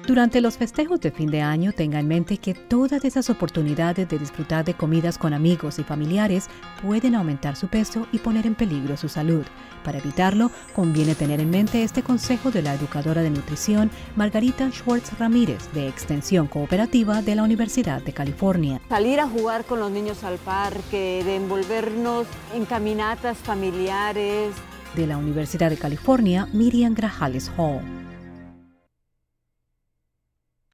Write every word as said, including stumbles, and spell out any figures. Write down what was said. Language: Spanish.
Durante los festejos de fin de año, tenga en mente que todas esas oportunidades de disfrutar de comidas con amigos y familiares pueden aumentar su peso y poner en peligro su salud. Para evitarlo, conviene tener en mente este consejo de la educadora de nutrición Margarita Schwartz Ramírez, de Extensión Cooperativa de la Universidad de California. Salir a jugar con los niños al parque, de envolvernos en caminatas familiares. De la Universidad de California, Miriam Grajales Hall.